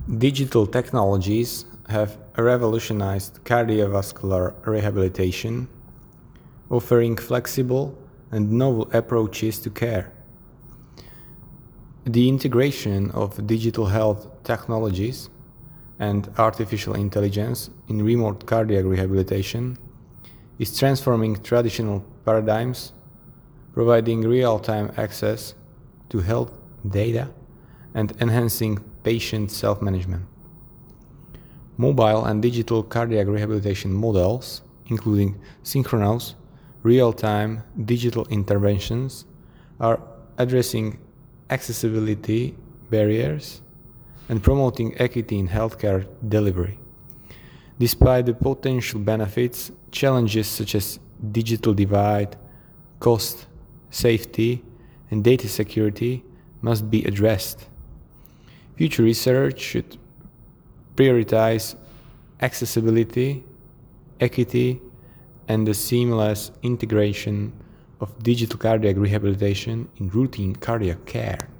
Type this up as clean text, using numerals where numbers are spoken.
Digital technologies have revolutionized cardiovascular rehabilitation, offering flexible and novel approaches to care. The integration of digital health technologies and artificial intelligence in remote cardiac rehabilitation is transforming traditional paradigms, providing real-time access to health data and enhancing patient self-management. Mobile and digital cardiac rehabilitation models, including synchronous, real-time digital interventions, are addressing accessibility barriers and promoting equity in healthcare delivery. Despite the potential benefits, challenges such as digital divide, cost, safety, and data security must be addressed. Future research should prioritize accessibility, equity, and the seamless integration of digital cardiac rehabilitation in routine cardiac care.